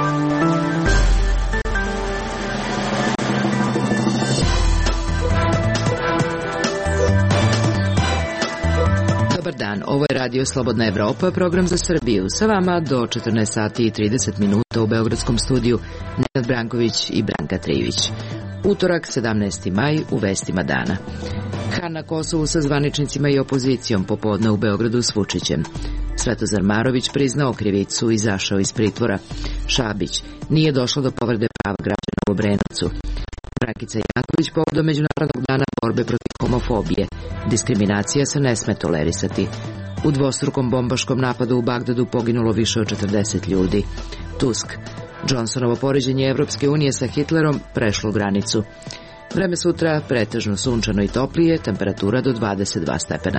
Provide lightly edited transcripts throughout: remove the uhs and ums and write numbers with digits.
Ovo je Radio Slobodna Evropa, program za Srbiju. Sa vama do 14 sati i 30 minuta u Beogradskom studiju Nenad Branković i Branka Trijević. Utorak, 17. maj, u vestima dana. Han na Kosovu sa zvaničnicima i opozicijom, popodne u Beogradu s Vučićem. Svetozar Marović priznao krivicu i izašao iz pritvora. Šabić, nije došlo do povrede prava građana u Obrenovcu. Brankica Janković povodom Međunarodnog dana borbe protiv homofobije. Diskriminacija se ne sme tolerisati. U dvostrukom bombaškom napadu u Bagdadu poginulo više od 40 ljudi. Tusk. Johnsonovo poređenje Evropske unije sa Hitlerom prešlo granicu. Vreme sutra pretežno sunčano i toplije, temperatura do 22 stepena.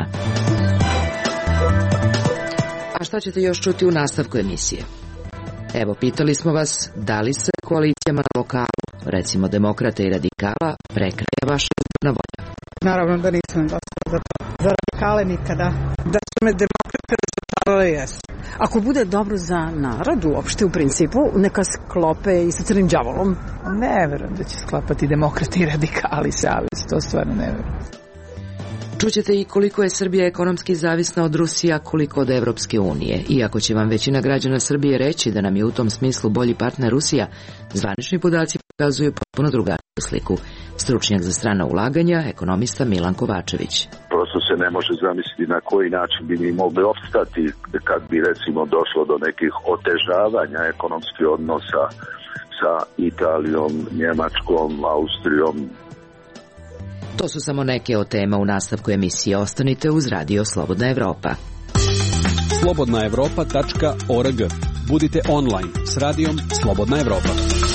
A šta ćete još čuti u nastavku emisije? Evo, pitali smo vas da li se koalicijama na lokalu, recimo demokrata i radikala, prekraja vaša izborna volja? Naravno da nisam glasala za radikale nikada. Da su me demokrate razočarale, jesu. Ako bude dobro za narod uopšte u principu, neka sklope i sa crnim đavolom. Ne verujem da će sklapati demokrati i radikali savez, to stvarno ne verujem. Čućete i koliko je Srbija ekonomski zavisna od Rusije, a koliko od Evropske unije. Iako će vam većina građana Srbije reći da nam je u tom smislu bolji partner Rusija, zvanični podaci pokazuju potpuno drugačiju sliku. Stručnjak za strana ulaganja, ekonomista Milan Kovačević. Prosto se ne može zamisliti na koji način bi mi mogli opstati kad bi recimo došlo do nekih otežavanja ekonomskih odnosa sa Italijom, Njemačkom, Austrijom. To su samo neke od tema u nastavku emisije. Ostanite uz Radio Slobodna Evropa. slobodnaevropa.org. Budite online s Radijom Slobodna Evropa.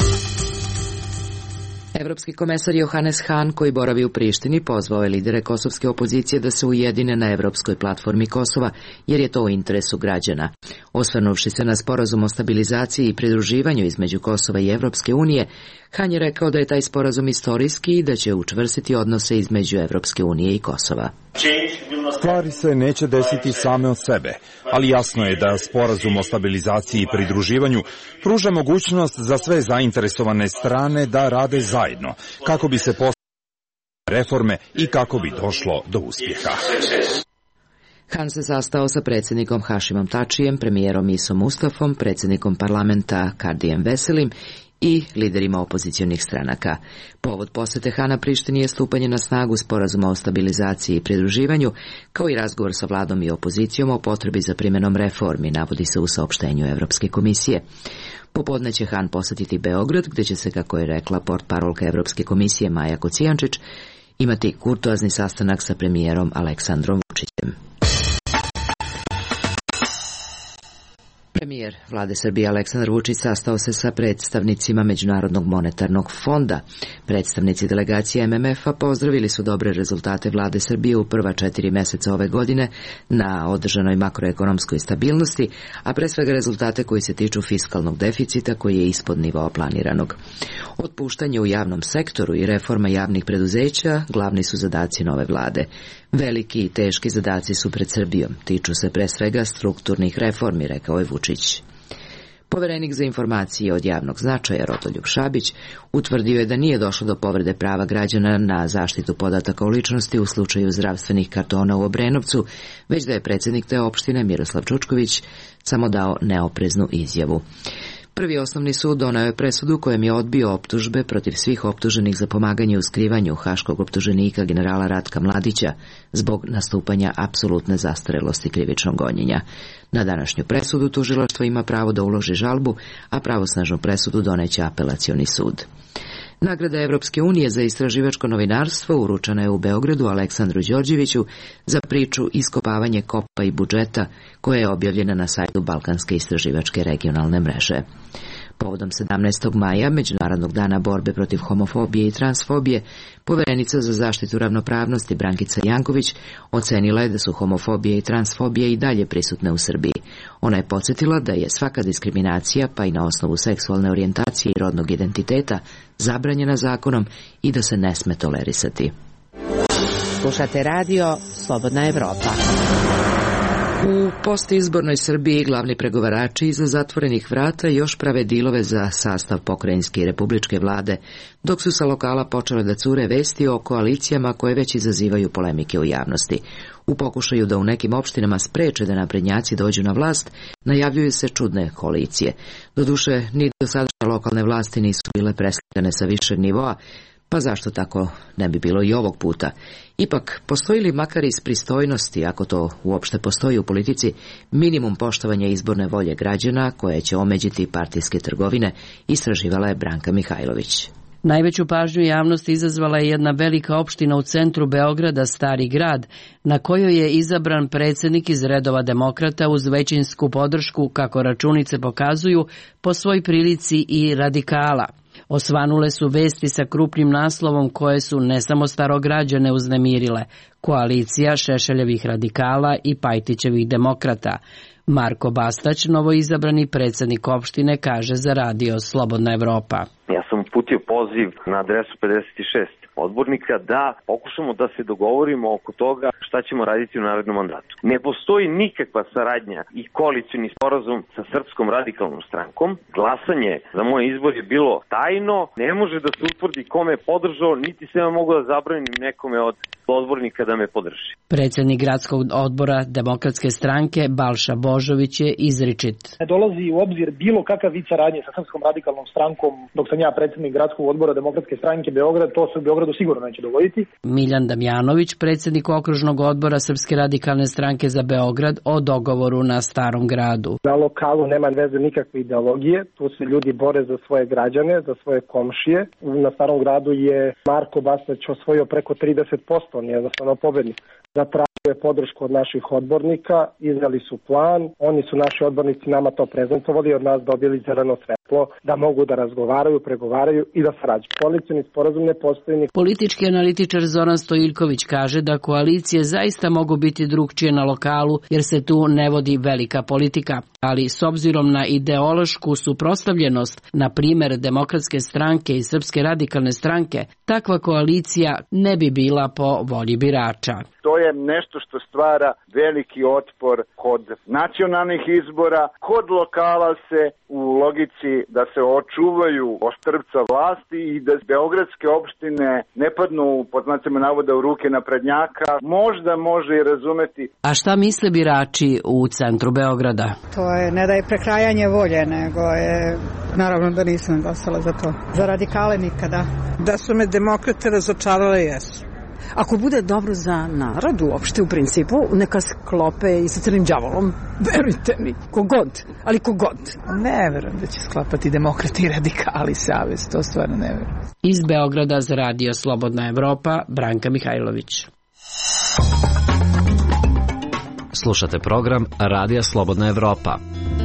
Evropski komesar Johannes Hahn, koji boravi u Prištini, pozvao je lidere kosovske opozicije da se ujedine na evropskoj platformi Kosova, jer je to u interesu građana. Osvrnuvši se na sporazum o stabilizaciji i pridruživanju između Kosova i Evropske unije, Hahn je rekao da je taj sporazum istorijski i da će učvrstiti odnose između Evropske unije i Kosova. Stvari se neće desiti same od sebe, ali jasno je da sporazum o stabilizaciji i pridruživanju pruža mogućnost za sve zainteresovane strane da rade zajedno, kako bi se postavile reforme i kako bi došlo do uspjeha. Hahn se sastao sa predsjednikom Hašimom Tačijem, premijerom Isom Mustafom, predsjednikom parlamenta Kardijem Veselim i liderima opozicionih stranaka. Povod posete Hana Prištini je stupanje na snagu sporazuma o stabilizaciji i pridruživanju, kao i razgovor sa vladom i opozicijom o potrebi za primjenom reformi, navodi se u saopštenju Evropske komisije. Popodne će Hahn posjetiti Beograd, gdje će se, kako je rekla portparolka Evropske komisije Maja Kocijančić, imati kurtoazni sastanak sa premijerom Aleksandrom Vučićem. Premijer vlade Srbije Aleksandar Vučić sastao se sa predstavnicima Međunarodnog monetarnog fonda. Predstavnici delegacije MMF-a pozdravili su dobre rezultate vlade Srbije u prva 4 mjeseca ove godine na održanoj makroekonomskoj stabilnosti, a pre svega rezultate koji se tiču fiskalnog deficita koji je ispod nivoa planiranog. Otpuštanje u javnom sektoru i reforma javnih preduzeća glavni su zadaci nove vlade. Veliki i teški zadaci su pred Srbijom, tiču se pre svega strukturnih reformi, rekao je Vučić. Poverenik za informacije od javnog značaja Rodoljub Šabić utvrdio je da nije došlo do povrede prava građana na zaštitu podataka o ličnosti u slučaju zdravstvenih kartona u Obrenovcu, već da je predsjednik te opštine Miroslav Čučković samo dao neopreznu izjavu. Prvi osnovni sud doneo je presudu kojem je odbio optužbe protiv svih optuženih za pomaganje u skrivanju haškog optuženika generala Ratka Mladića zbog nastupanja apsolutne zastarelosti krivičnog gonjenja. Na današnju presudu tužilaštvo ima pravo da uloži žalbu, a pravosnažnu presudu doneće apelacioni sud. Nagrada Evropske unije za istraživačko novinarstvo uručena je u Beogradu Aleksandru Đorđeviću za priču Iskopavanje kopa i budžeta, koja je objavljena na sajtu Balkanske istraživačke regionalne mreže. Povodom 17. maja, Međunarodnog dana borbe protiv homofobije i transfobije, poverenica za zaštitu ravnopravnosti Brankica Janković ocenila je da su homofobija i transfobija i dalje prisutne u Srbiji. Ona je podsjetila da je svaka diskriminacija, pa i na osnovu seksualne orijentacije i rodnog identiteta, zabranjena zakonom i da se ne sme tolerisati. Slušate radio Slobodna Evropa. U postizbornoj Srbiji glavni pregovarači iza zatvorenih vrata još prave dilove za sastav pokrajinske i republičke vlade, dok su sa lokala počele da cure vesti o koalicijama koje već izazivaju polemike u javnosti. U pokušaju da u nekim opštinama spreče da naprednjaci dođu na vlast, najavljuju se čudne koalicije. Doduše, ni do sadašnje lokalne vlasti nisu bile preslikane sa višeg nivoa, pa zašto tako ne bi bilo i ovog puta? Ipak, postoji li makar iz pristojnosti, ako to uopšte postoji u politici, minimum poštovanja izborne volje građana koje će omeđiti partijske trgovine, istraživala je Branka Mihajlović. Najveću pažnju javnosti izazvala je jedna velika opština u centru Beograda, Stari grad, na kojoj je izabran predsjednik iz redova demokrata uz većinsku podršku, kako računice pokazuju, po svoj prilici i radikala. Osvanule su vesti sa krupnim naslovom koje su ne samo starograđane uznemirile, koalicija Šešeljevih radikala i Pajtićevih demokrata. Marko Bastać, novoizabrani predsjednik opštine, kaže za radio Slobodna Evropa. Ja sam uputio poziv na adresu 56 odbornika da pokušamo da se dogovorimo oko toga šta ćemo raditi u narednom mandatu. Ne postoji nikakva saradnja i koalicioni sporazum sa Srpskom radikalnom strankom. Glasanje za moj izbor je bilo tajno, ne može da se utvrdi kome je podržao, niti se ja mogu da zabranim nekome od odbornika da me podrži. Predsjednik gradskog odbora Demokratske stranke Balša Božović je izričit. Ne dolazi u obzir bilo kakav vid saradnje sa Srpskom radikalnom strankom dok sam ja predsjednik gradskog odbora Demokratske stranke Beograd, to se u Beogradu sigurno neće dogoditi. Miljan Damjanović, predsjednik okružnog odbora Srpske radikalne stranke za Beograd o dogovoru na Starom gradu. Na lokalu nema veze nikakve ideologije, tu se ljudi bore za svoje građane, za svoje komšije. Na Starom gradu je Marko Bastać osvojio preko 30%, on je jednostavno pobednik. Zatražio je podršku od naših odbornika, iznali su plan, oni su naši odbornici nama to prezentovali, od nas dobili zeleno svetlo da mogu da razgovaraju, pregovaraju i da sarađuju. Koalicioni sporazum ne postoji. Politički analitičar Zoran Stojiljković kaže da koalicije zaista mogu biti drugčije na lokalu jer se tu ne vodi velika politika, ali s obzirom na ideološku suprotstavljenost, na primjer Demokratske stranke i Srpske radikalne stranke, takva koalicija ne bi bila po volji birača. To je nešto što stvara veliki otpor kod nacionalnih izbora, kod lokala se u logici da se očuvaju oštrpca vlasti i da beogradske opštine ne padnu pod znacima navoda u ruke naprednjaka, možda može i razumeti. A šta misle birači u centru Beograda? To je ne da je prekrajanje volje, nego je, naravno da nisam glasala za to. Za radikale nikada. Da su me demokrate razočarale, jesu. Ako bude dobro za narod uopšte u principu, neka sklope i sa Crnim đavolom. Verujte mi, kogod, ali kogod. Ne verujem da će sklapati demokrati i radikali savez, to stvarno ne verujem. Iz Beograda za radio Slobodna Evropa, Branka Mihajlović. Slušate program Radija Slobodna Evropa.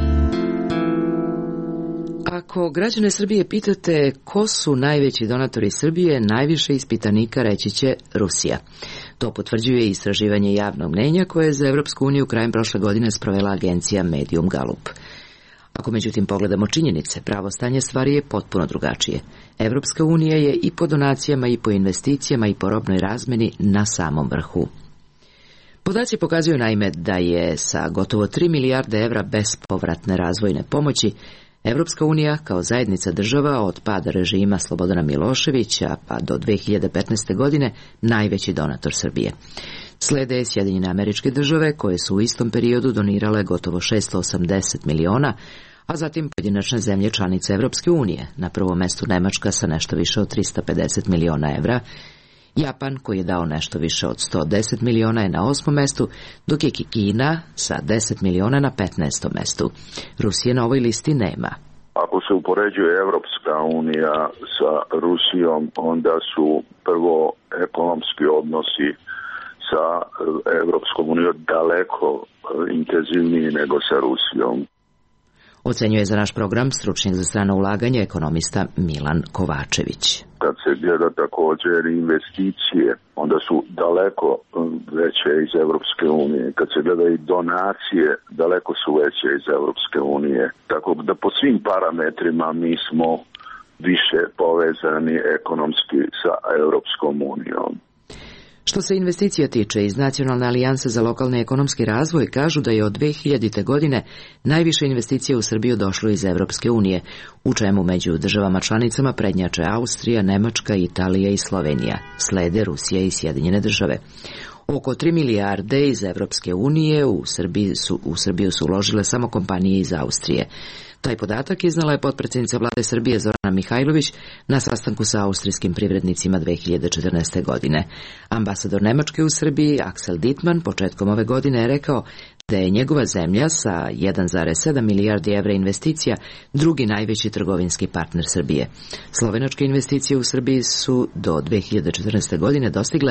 Ako građane Srbije pitate ko su najveći donatori Srbije, najviše ispitanika reći će Rusija. To potvrđuje istraživanje javnog mnenja koje je za Evropsku uniju krajem prošle godine sprovela agencija Medium Gallup. Ako međutim pogledamo činjenice, pravo stanje stvari je potpuno drugačije. Evropska unija je i po donacijama i po investicijama i po robnoj razmeni na samom vrhu. Podaci pokazuju naime da je sa gotovo 3 milijarde evra bespovratne razvojne pomoći Evropska unija kao zajednica država od pada režima Slobodana Miloševića pa do 2015. godine najveći donator Srbije. Slede Sjedinjene Američke Države koje su u istom periodu donirale gotovo 680 miliona, a zatim pojedinačne zemlje članice Evropske unije, na prvom mestu Nemačka sa nešto više od 350 miliona evra, Japan koji je dao nešto više od 110 miliona je na 8. mestu, dok je Kina sa 10 miliona na 15. mestu. Rusije na ovoj listi nema. Ako se upoređuje Evropska unija sa Rusijom, onda su prvo ekonomski odnosi sa Evropskom unijom daleko intenzivniji nego sa Rusijom. Ocenjuje za naš program stručnjak za strano ulaganje ekonomista Milan Kovačević. Kad se gleda također investicije, onda su daleko veće iz Evropske unije. Kad se gleda i donacije, daleko su veće iz Evropske unije. Tako da po svim parametrima mi smo više povezani ekonomski sa Evropskom unijom. Što se investicija tiče, iz Nacionalne alijanse za lokalni ekonomski razvoj kažu da je od 2000. godine najviše investicija u Srbiju došlo iz Evropske unije, u čemu među državama članicama prednjače Austrija, Nemačka, Italija i Slovenija, slede Rusija i Sjedinjene države. Oko 3 milijarde iz Evropske unije u Srbiju su uložile samo kompanije iz Austrije. Taj podatak iznala je potpredsjednica vlade Srbije Zorana Mihajlović na sastanku sa austrijskim privrednicima 2014. godine. Ambasador Nemačke u Srbiji Axel Dittmann početkom ove godine je rekao da je njegova zemlja sa 1,7 milijardi evra investicija drugi najveći trgovinski partner Srbije. Slovenačke investicije u Srbiji su do 2014. godine dostigle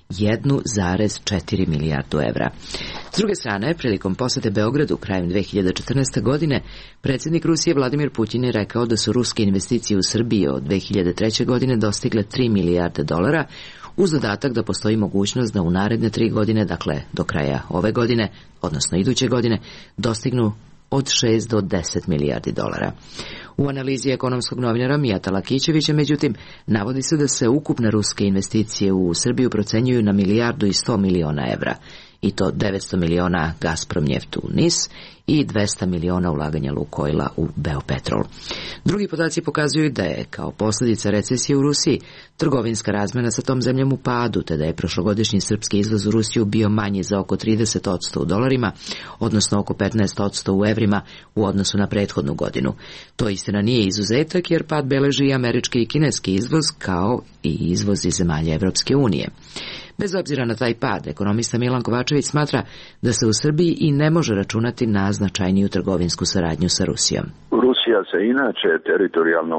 1,4 milijardu evra. S druge strane, prilikom posete Beogradu krajem 2014. godine, predsjednik Rusije Vladimir Putin je rekao da su ruske investicije u Srbiji od 2003. godine dostigle 3 milijarde dolara, uz dodatak da postoji mogućnost da u naredne 3 godine, dakle do kraja ove godine, odnosno iduće godine, dostignu od 6 do 10 milijardi dolara. U analizi ekonomskog novinara Mijata Lakićevića, međutim, navodi se da se ukupne ruske investicije u Srbiju procenjuju na 1,1 milijarda evra, i to 900 miliona Gazprom njeftu u NIS i 200 miliona ulaganja Lukoila u Beopetrol. Drugi podaci pokazuju da je, kao posljedica recesije u Rusiji, trgovinska razmjena sa tom zemljom u padu, te da je prošlogodišnji srpski izvoz u Rusiju bio manji za oko 30% u dolarima, odnosno oko 15% u evrima u odnosu na prethodnu godinu. To istina nije izuzetak, jer pad beleži i američki i kineski izvoz, kao i izvoz iz zemalja Evropske unije. Bez obzira na taj pad, ekonomista Milan Kovačević smatra da se u Srbiji i ne može računati na značajniju trgovinsku saradnju sa Rusijom. Rusija se inače teritorijalno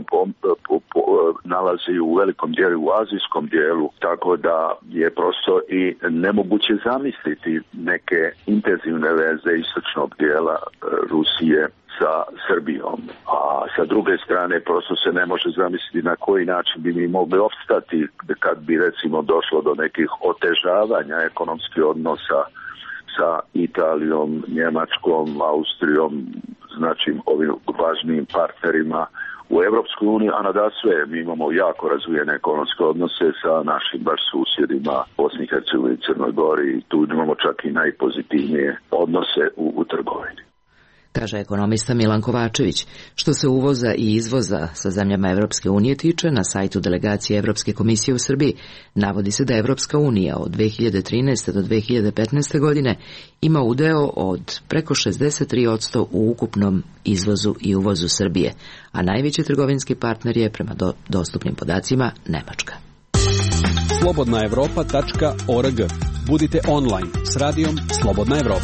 nalazi u velikom dijelu, u azijskom dijelu, tako da je prosto i nemoguće zamisliti neke intenzivne veze istočnog dijela Rusije sa Srbijom, a sa druge strane prosto se ne može zamisliti na koji način bi mi mogli opstati kad bi recimo došlo do nekih otežavanja ekonomskih odnosa sa Italijom, Njemačkom, Austrijom, znači ovim važnim partnerima u Evropskoj uniji, a nadasve mi imamo jako razvijene ekonomske odnose sa našim baš susjedima Bosni i Hercegovini i Crnoj Gori, i tu imamo čak i najpozitivnije odnose u trgovini. Kaže ekonomista Milan Kovačević. Što se uvoza i izvoza sa zemljama Evropske unije tiče, na sajtu delegacije Evropske komisije u Srbiji navodi se da Evropska unija od 2013. do 2015. godine ima udeo od preko 63% u ukupnom izvozu i uvozu Srbije, a najveći trgovinski partner je, prema dostupnim podacima, Nemačka. slobodnaevropa.org. Budite online s radijom Slobodna Evropa.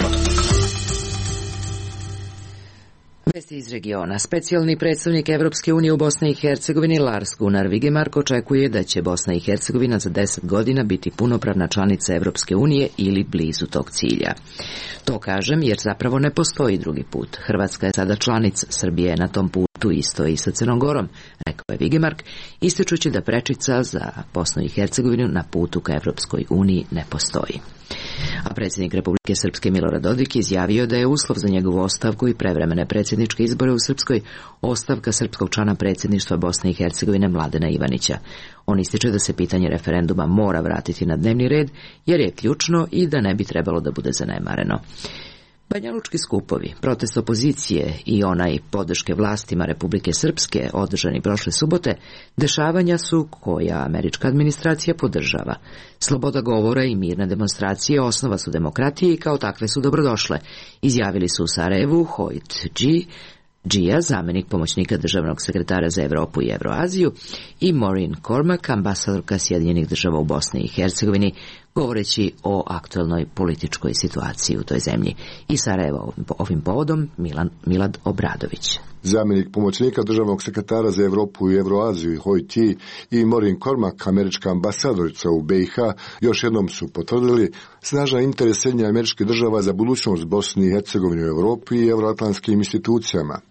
Vesti iz regiona. Specijalni predstavnik Evropske unije u Bosni i Hercegovini Lars Gunnar Vigemark očekuje da će Bosna i Hercegovina za 10 godina biti punopravna članica Evropske unije ili blizu tog cilja. To kažem jer zapravo ne postoji drugi put. Hrvatska je sada članica, Srbija je na tom putu, isto i sa Crnom Gorom, rekao je Vigemark, ističući da prečica za Bosnu i Hercegovinu na putu ka Evropskoj uniji ne postoji. A predsjednik Republike Srpske Milorad Dodik izjavio da je uslov za njegovu ostavku i prevremene predsjedničke izbore u Srpskoj ostavka srpskog člana predsjedništva Bosne i Hercegovine Mladena Ivanića. On ističe da se pitanje referenduma mora vratiti na dnevni red jer je ključno i da ne bi trebalo da bude zanemareno. Banjalučki skupovi, protest opozicije i onaj podrške vlastima Republike Srpske održani prošle subote, dešavanja su koja američka administracija podržava. Sloboda govora i mirne demonstracije osnova su demokratije i kao takve su dobrodošle, izjavili su u Sarajevu Hoyt Gia, zamjenik pomoćnika državnog sekretara za Evropu i Evroaziju, i Maureen Cormack, ambasadorka Sjedinjenih država u Bosni i Hercegovini, govoreći o aktualnoj političkoj situaciji u toj zemlji. I Sarajevo ovim povodom Milad Obradović. Zamjenik pomoćnika državnog sekretara za Evropu i Evroaziju Hoyt i Maureen Cormack, američka ambasadorica u BiH, još jednom su potvrdili snažan interes Sjedinjenih Američkih Država za budućnost Bosne i Hercegovine u Evropi i evroatlantskim institucijama.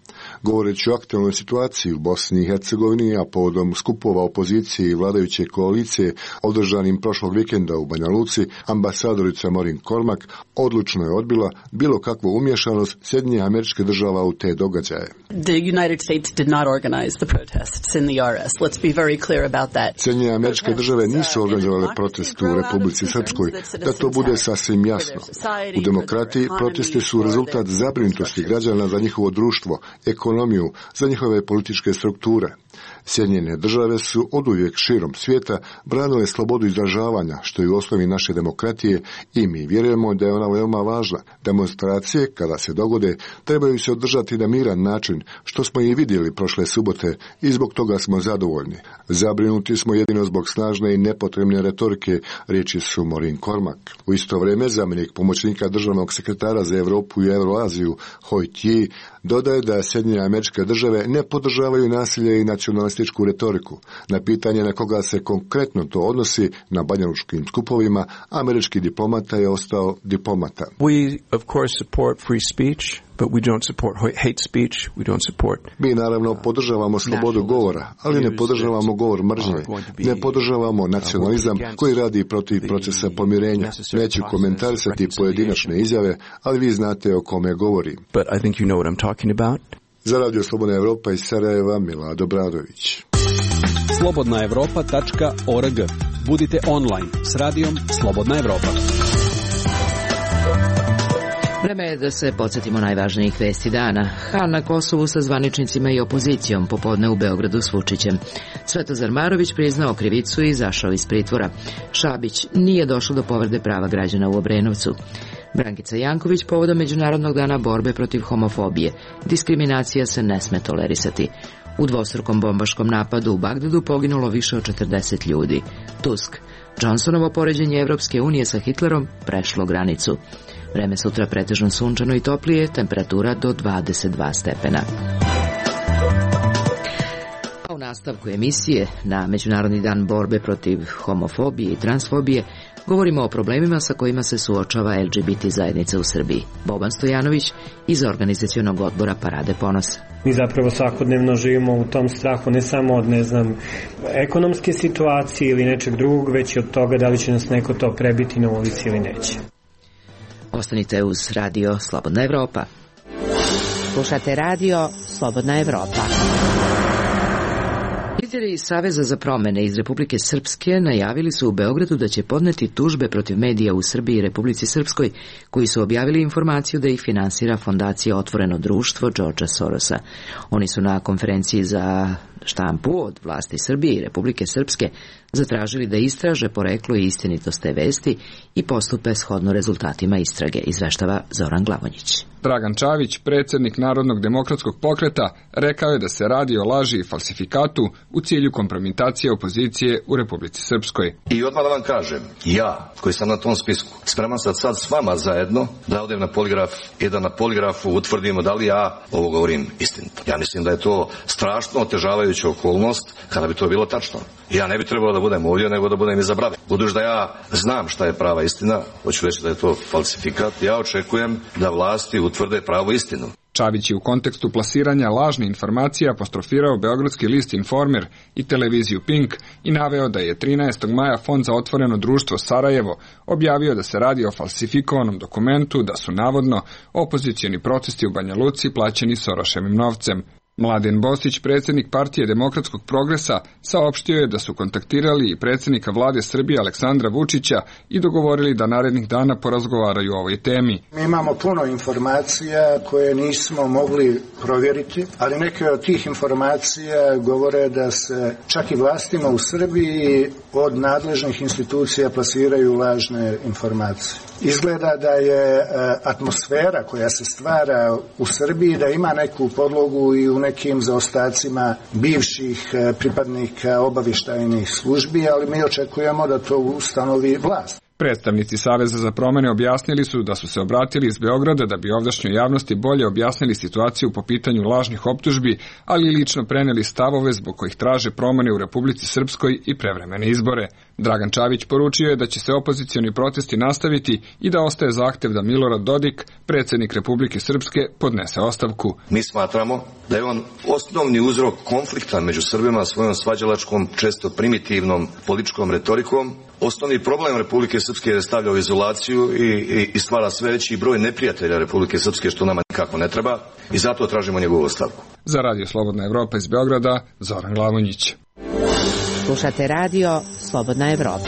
Govoreći o aktualnoj situaciji u Bosni i Hercegovini, a povodom skupova opozicije i vladajuće koalicije održanim prošlog vikenda u Banja Luci, ambasadorica Maureen Cormack odlučno je odbila bilo kakvu umješanost Sjedinjenih Američkih Država u te događaje. The United States did not organize the protests in the RS. Let's be very clear about that. Sjedinjene Američke Države nisu organizovale protest u Republici Srpskoj, da to bude sasvim jasno. U demokratiji protesti su rezultat zabrinutosti građana za njihovo društvo, ekonomiju, za njihove političke strukture. Sjedinjene Države su oduvijek širom svijeta branile slobodu izražavanja, što je u osnovi naše demokratije, i mi vjerujemo da je ona veoma važna. Demonstracije, kada se dogode, trebaju se održati na miran način, što smo i vidjeli prošle subote, i zbog toga smo zadovoljni. Zabrinuti smo jedino zbog snažne i nepotrebne retorike, riječi su Maureen Cormack. U isto vrijeme zamjenik pomoćnika državnog sekretara za Europu i Euroaziju Hoi Ti dodaje da Sjedinjene Američke Države ne podržavaju nasilje i nacionalističku retoriku. Na pitanje na koga se konkretno to odnosi na banjalučkim skupovima, američki diplomata je ostao diplomata. We of course support free speech, but we don't support hate speech, we don't support. Mi naravno podržavamo slobodu govora, ali ne podržavamo govor mržnje. Ne podržavamo nacionalizam koji radi protiv procesa pomirenja. Neću komentarisati pojedinačne izjave, ali vi znate o kome govorim. But I think you know what I'm talking about. Za Radio Slobodna Evropa iz Sarajeva, Milado Bradović. slobodnaevropa.org. Budite online s radijom Slobodna Evropa. Vreme je da se podsjetimo najvažnijih vesti dana. Hal na Kosovu sa zvaničnicima i opozicijom, popodne u Beogradu s Vučićem. Svetozar Marović priznao krivicu i izašao iz pritvora. Šabić, nije došlo do povrede prava građana u Obrenovcu. Brankica Janković povodom Međunarodnog dana borbe protiv homofobije. Diskriminacija se ne sme tolerisati. U dvostrukom bombaškom napadu u Bagdadu poginulo više od 40 ljudi. Tusk, Johnsonovo poređenje Evropske unije sa Hitlerom prešlo granicu. Vreme sutra pretežno sunčano i toplije, temperatura do 22 stepena. A u nastavku emisije na Međunarodni dan borbe protiv homofobije i transfobije govorimo o problemima sa kojima se suočava LGBT zajednica u Srbiji. Boban Stojanović iz organizacionog odbora Parade ponosa. Mi zapravo svakodnevno živimo u tom strahu ne samo od, ekonomske situacije ili nečeg drugog, već i od toga da li će nas neko to prebiti na ulici ili neće. Ostanite uz Radio Slobodna Evropa. Slušate Radio Slobodna Evropa. Lideri Saveza za promene iz Republike Srpske najavili su u Beogradu da će podneti tužbe protiv medija u Srbiji i Republici Srpskoj koji su objavili informaciju da ih finansira fondacija Otvoreno društvo Đorđa Sorosa. Oni su na konferenciji za štampu od vlasti Srbije i Republike Srpske zatražili da istraže poreklo i istinitost te vesti i postupe shodno rezultatima istrage, izveštava Zoran Glavonjić. Dragan Čavić, predsjednik Narodnog demokratskog pokreta, rekao je da se radi o laži i falsifikatu u cilju kompromitacije opozicije u Republici Srpskoj. I odmah da vam kažem, ja koji sam na tom spisku, spreman sad s vama zajedno da odem na poligraf i da na poligrafu utvrdimo da li ja ovo govorim istinito. Ja mislim da je to strašno otežavajuća okolnost kada bi to bilo tačno. Ja ne bi trebalo da budem ovdje, nego da budem iza brave. Budući da ja znam šta je prava istina, hoću reći da je to falsifikat, ja očekujem da vlasti utvrde pravu istinu. Čavić je u kontekstu plasiranja lažne informacije apostrofirao beogradski list Informer i televiziju Pink i naveo da je 13. maja Fond za otvoreno društvo Sarajevo objavio da se radi o falsifikovanom dokumentu, da su navodno opozicioni protesti u Banja Luci plaćeni Soroševim novcem. Mladen Bosić, predsjednik Partije demokratskog progresa, saopštio je da su kontaktirali i predsjednika vlade Srbije Aleksandra Vučića i dogovorili da narednih dana porazgovaraju o ovoj temi. Mi imamo puno informacija koje nismo mogli provjeriti, ali neke od tih informacija govore da se čak i vlastima u Srbiji od nadležnih institucija plasiraju lažne informacije. Izgleda da je atmosfera koja se stvara u Srbiji da ima neku podlogu i u nekim zaostacima bivših pripadnika obavještajnih službi, ali mi očekujemo da to ustanovi vlast. Predstavnici Saveza za promene objasnili su da su se obratili iz Beograda da bi ovdašnjoj javnosti bolje objasnili situaciju po pitanju lažnih optužbi, ali i lično preneli stavove zbog kojih traže promene u Republici Srpskoj i prevremene izbore. Dragan Čavić poručio je da će se opozicioni protesti nastaviti i da ostaje zahtev da Milorad Dodik, predsjednik Republike Srpske, podnese ostavku. Mi smatramo da je on osnovni uzrok konflikta među Srbima svojom svađalačkom, često primitivnom političkom retorikom. Osnovni problem Republike Srpske je stavlja u izolaciju i stvara sve veći broj neprijatelja Republike Srpske, što nama nikako ne treba, i zato tražimo njegovu ostavku. Za Radio Slobodna Evropa iz Beograda, Zoran Glavonjić. Slušate Radio Slobodna Evropa.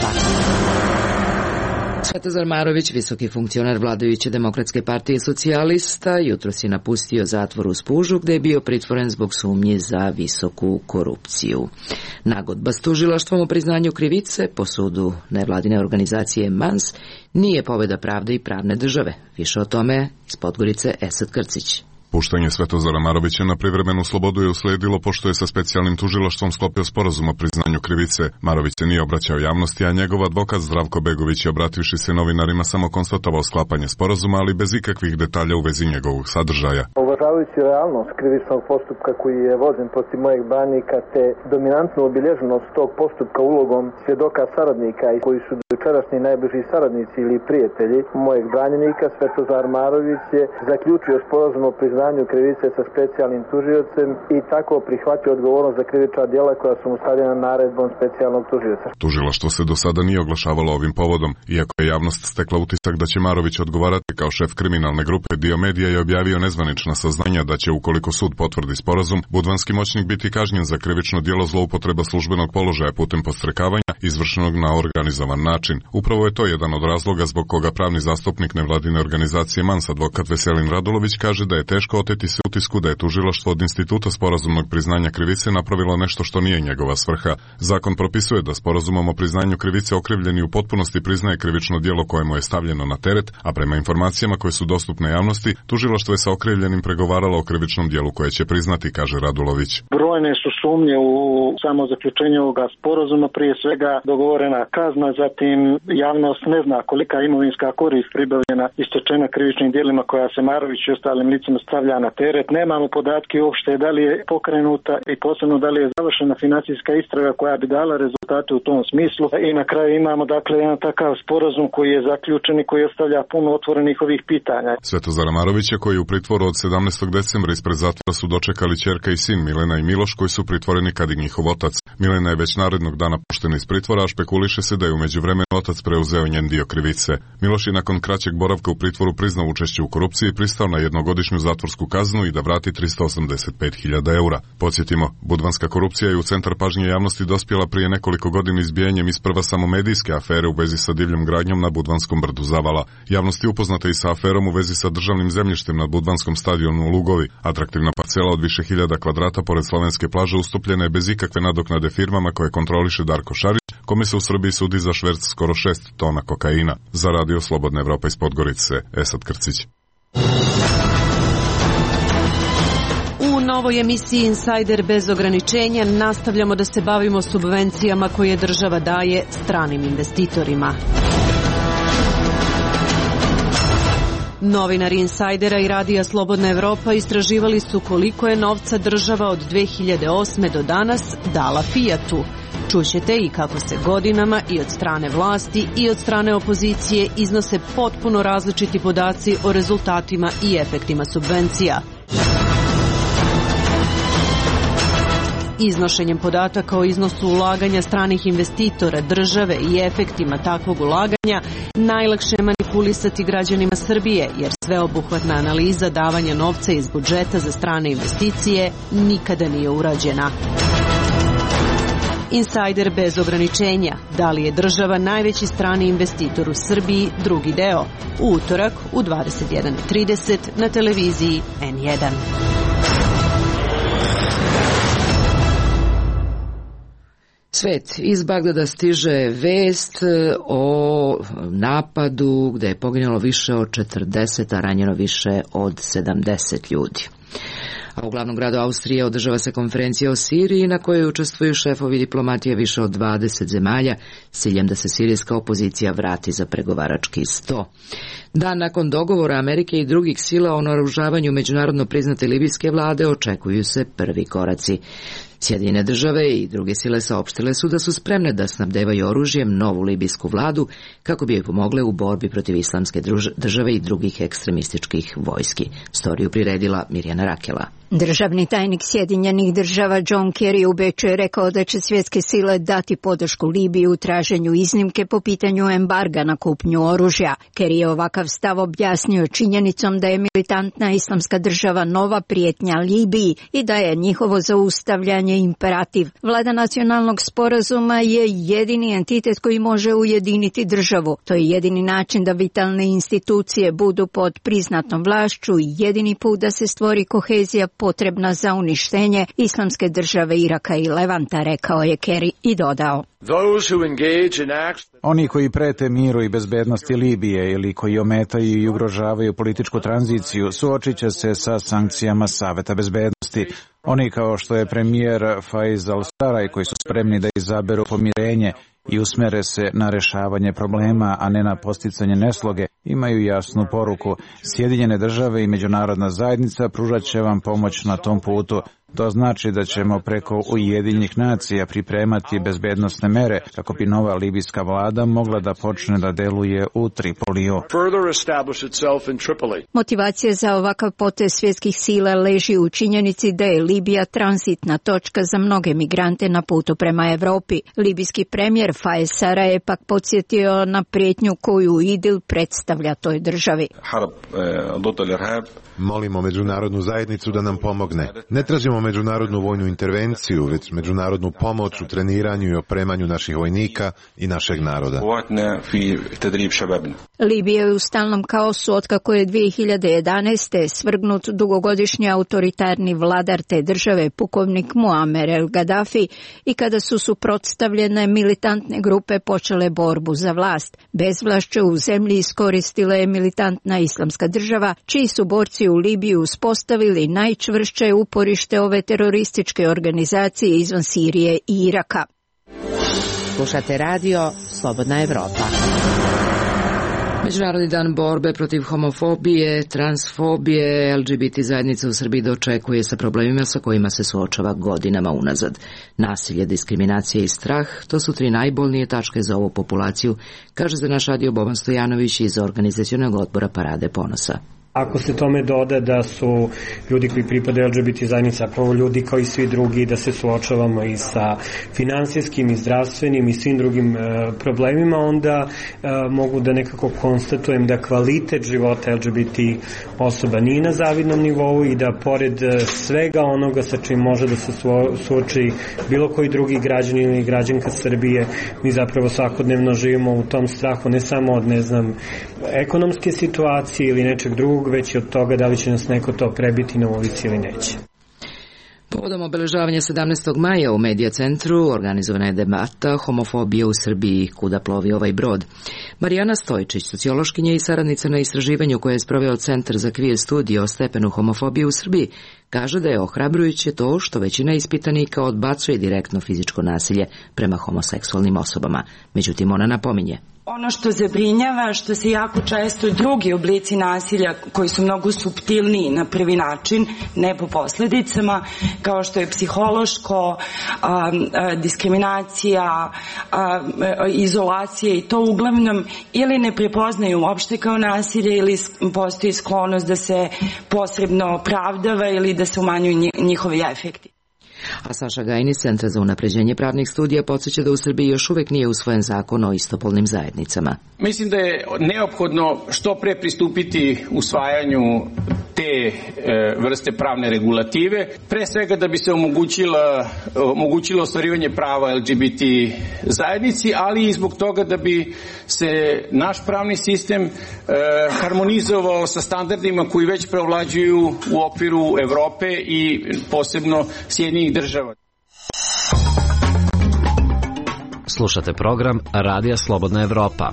Svetozar Marović, visoki funkcioner vladajuće Demokratske partije socijalista, jutros je napustio zatvor u Spužu, gde je bio pritvoren zbog sumnji za visoku korupciju. Nagodba s tužilaštvom o priznanju krivice po sudu nevladine organizacije MANS nije pobeda pravde i pravne države. Više o tome iz Podgorice Esad Krcić. Puštanje Svetozara Marovića na privremenu slobodu je usledilo pošto je sa specijalnim tužilaštvom sklopio sporazum o priznanju krivice. Marović se nije obraćao javnosti, a njegov advokat Zdravko Begović je, obrativši se novinarima, samo konstatovao sklapanje sporazuma, ali bez ikakvih detalja u vezi njegovog sadržaja. Uvažavajući realnost krivičnog postupka koji je vođen protiv mojeg branika, te dominantnu obilježenost tog postupka ulogom svjedoka saradnika i koji su dojučerašnji najbliži saradnici ili prijatelji mojeg branjenika, Svetozar Marović je zaključio sporazum o priznanju krivice sa specijalnim tužiocem i tako prihvatio odgovornost za krivična djela koja su mu stavljena naredbom specijalnog tužioca. Tužilaštvo se do sada nije oglašavalo ovim povodom, iako je javnost stekla utisak da će Marović odgovarati kao šef kriminalne grupe. Dio medija je objavio nezvanična saznanja da će, ukoliko sud potvrdi sporazum, budvanski moćnik biti kažnjen za krivično djelo zloupotreba službenog položaja putem podstrekavanja izvršenog na organizovan način. Upravo je to jedan od razloga zbog koga pravni zastupnik nevladine organizacije MANS, advokat Veselin Radulović, kaže da je teško oteti se utisku da je tužilaštvo od instituta sporazumnog priznanja krivice napravilo nešto što nije njegova svrha. Zakon propisuje da sporazumom o priznanju krivice okrivljeni u potpunosti priznaje krivično djelo koje mu je stavljeno na teret, a prema informacijama koje su dostupne javnosti, tužilaštvo je sa okrivljenim pregovaralo o krivičnom djelu koje će priznati, kaže Radulović. Brojne su sumnje u samo zaključenju ovoga sporazuma, prije svega dogovorena kazna, zatim javnost ne zna kolika imovinska korist pribavljena istečena krivičnim djelima koja se Marović i ostalim licima stavlja na teret. Nemamo podatke uopšte da li je pokrenuta i posebno da li je završena financijska istraga koja bi dala rezultate u tom smislu. I na kraju imamo dakle jedan takav sporazum koji je zaključen i koji ostavlja puno otvorenih ovih pitanja. Svetozara Marovića, koji je u pritvoru od 17. decembra ispred zatvora, su dočekali ćerka i sin Milena i Miloš, koji su pritvoreni kad i njihov otac. Milena je već narednog dana puštena iz pritvora, a špekuliše se da je umeđu vremenu otac preuzeo njen dio krivice. Miloš je nakon kraćeg boravka u pritvoru priznao učešće u korupciji, pristao na jednogodišnju zatvorsku kaznu i da vrati 385.000 eura. Podsjetimo, budvanska korupcija je u centar pažnje javnosti dospjela prije nekoliko godina izbijanjem isprva samo medijske afere u vezi sa divljom gradnjom na Budvanskom brdu Zavala. Javnost je upoznata i sa aferom u vezi sa državnim zemljištem na Budvanskom stadionu u Lugovi. Atraktivna parcela od više hiljada kvadrata pored slovenske plaže ustupljena je bez ikakve nadoknade firmama koje kontroliše Darko Šarić, kome se u Srbiji sudi za šverc skoro 6 tona kokaina. Za Radio Slobodna Evropa iz Podgorice, Esad Krcić. U novoj emisiji Insider bez ograničenja nastavljamo da se bavimo subvencijama koje država daje stranim investitorima. Novinari Insajdera i Radija Slobodna Evropa istraživali su koliko je novca država od 2008. do danas dala Fijatu. Čućete i kako se godinama i od strane vlasti i od strane opozicije iznose potpuno različiti podaci o rezultatima i efektima subvencija. Iznošenjem podataka o iznosu ulaganja stranih investitora, države i efektima takvog ulaganja najlakše je manipulisati građanima Srbije, jer sveobuhvatna analiza davanja novca iz budžeta za strane investicije nikada nije urađena. Insajder bez ograničenja. Da li je država najveći strani investitor u Srbiji? Drugi deo. U utorak u 21:30 na televiziji N1. Svet, iz Bagdada stiže vest o napadu gde je poginulo više od 40, a ranjeno više od 70 ljudi. A u glavnom gradu Austrije održava se konferencija o Siriji na kojoj učestvuju šefovi diplomatije više od 20 zemalja s ciljem da se sirijska opozicija vrati za pregovarački sto. Dan nakon dogovora Amerike i drugih sila o naoružavanju međunarodno priznate libijske vlade očekuju se prvi koraci. Sjedinjene države i druge sile saopštile su da su spremne da snabdevaju oružjem novu libijsku vladu kako bi joj pomogle u borbi protiv islamske države i drugih ekstremističkih vojski. Storiju priredila Mirjana Rakela. Državni tajnik Sjedinjenih država John Kerry u Beču je rekao da će svjetske sile dati podršku Libiji u traženju iznimke po pitanju embarga na kupnju oružja. Kerry je ovakav stav objasnio činjenicom da je militantna islamska država nova prijetnja Libiji i da je njihovo zaustavljanje imperativ. Vlada nacionalnog sporazuma je jedini entitet koji može ujediniti državu. To je jedini način da vitalne institucije budu pod priznatom vlašću i jedini put da se stvori kohezija potrebna za uništenje islamske države Iraka i Levanta, rekao je Kerry i dodao. Oni koji prete miru i bezbednosti Libije ili koji ometaju i ugrožavaju političku tranziciju suočit će se sa sankcijama Saveta bezbednosti. Oni kao što je premijer Faiz al-Saraj koji su spremni da izaberu pomirenje i usmere se na rešavanje problema, a ne na posticanje nesloge, imaju jasnu poruku. Sjedinjene države i međunarodna zajednica pružat će vam pomoć na tom putu. To znači da ćemo preko Ujedinjenih nacija pripremati bezbednosne mere kako bi nova libijska vlada mogla da počne da deluje u Tripoliju. Motivacija za ovakav potez svjetskih sila leži u činjenici da je Libija tranzitna točka za mnoge migrante na putu prema Evropi. Libijski premijer Faiz Saraj je pak podsjetio na prijetnju koju IDIL predstavlja toj državi. Molimo međunarodnu zajednicu da nam pomogne. Ne tražimo međunarodnu vojnu intervenciju, već međunarodnu pomoć u treniranju i opremanju naših vojnika i našeg naroda. Libija je u stalnom kaosu otkako je 2011. svrgnut dugogodišnji autoritarni vladar te države pukovnik Muammer el-Gaddafi i kada su suprotstavljene militantne grupe počele borbu za vlast. Bezvlašće u zemlji iskoristila je militantna islamska država, čiji su borci u Libiju uspostavili najčvršće uporište ove terorističke organizacije izvan Sirije i Iraka. Slušate radio Slobodna Evropa. Međunarodni dan borbe protiv homofobije, transfobije, LGBT zajednica u Srbiji dočekuje sa problemima sa kojima se suočava godinama unazad. Nasilje, diskriminacija i strah, to su 3 najbolnije tačke za ovu populaciju, kaže za naš radio Boban Stojanović iz organizacionog odbora Parade ponosa. Ako se tome doda da su ljudi koji pripadaju LGBT zajednici zapravo ljudi kao i svi drugi, da se suočavamo i sa finansijskim i zdravstvenim i svim drugim problemima, onda mogu da nekako konstatujem da kvalitet života LGBT osoba nije na zavidnom nivou i da pored svega onoga sa čim može da se suoči bilo koji drugi građanin ili građanka Srbije, mi zapravo svakodnevno živimo u tom strahu ne samo od, ekonomske situacije ili nečeg drugog, već i od toga da li će nas neko to prebiti na ulici ili neće. Povodom obeležavanja 17. maja u Medija centru organizovana je debata homofobije u Srbiji, kuda plovi ovaj brod. Marijana Stojčić, sociološkinja i saradnica na istraživanju koje je sproveo Centar za queer studije o stepenu homofobije u Srbiji, kaže da je ohrabrujuće to što većina ispitanika odbacuje direktno fizičko nasilje prema homoseksualnim osobama. Međutim, ona napominje. Ono što zabrinjava, što se jako često drugi oblici nasilja koji su mnogo suptilniji na prvi način, ne po posledicama, kao što je psihološko, diskriminacija, izolacija i to uglavnom ili ne prepoznaju uopšte kao nasilje ili postoji sklonost da se posredno opravdava ili da se umanjuju njihovi efekti. A Saša Gajin iz Centra za unapređenje pravnih studija podsjeća da u Srbiji još uvek nije usvojen zakon o istopolnim zajednicama. Mislim da je neophodno što pre pristupiti usvajanju te vrste pravne regulative, pre svega da bi se omogućilo ostvarivanje prava LGBT zajednici, ali i zbog toga da bi se naš pravni sistem harmonizovao sa standardima koji već preovlađuju u okviru Evrope i posebno Sjedinjenih država. Slušate program Radija Slobodna Evropa.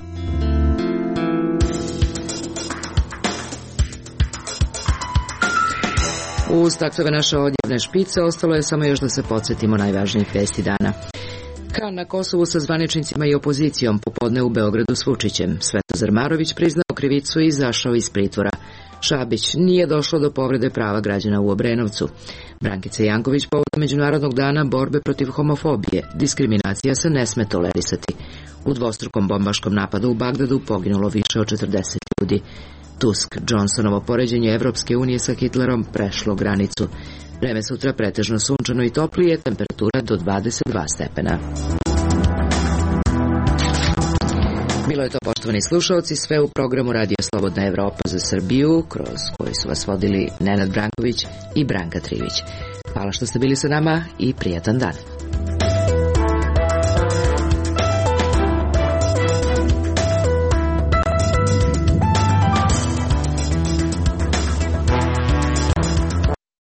Uz taktove naše odjevne špice ostalo je samo još da se podsjetimo najvažnijih vesti dana. Kan na Kosovu sa zvaničnicima i opozicijom, popodne u Beogradu s Vučićem. Svetozar Marović priznao krivicu i izašao iz pritvora. Šabić, nije došlo do povrede prava građana u Obrenovcu. Brankica Janković povodom Međunarodnog dana borbe protiv homofobije. Diskriminacija se ne sme tolerisati. U dvostrukom bombaškom napadu u Bagdadu poginulo više od 40 ljudi. Tusk, Johnsonovo poređenje Evropske unije sa Hitlerom prešlo granicu. Vreme sutra pretežno sunčano i toplije, temperatura do 22 stepena. Bilo je to, poštovani slušalci, sve u programu Radio Slobodna Evropa za Srbiju, kroz koji su vas vodili Nenad Branković i Branka Trivić. Hvala što ste bili sa nama i prijatan dan.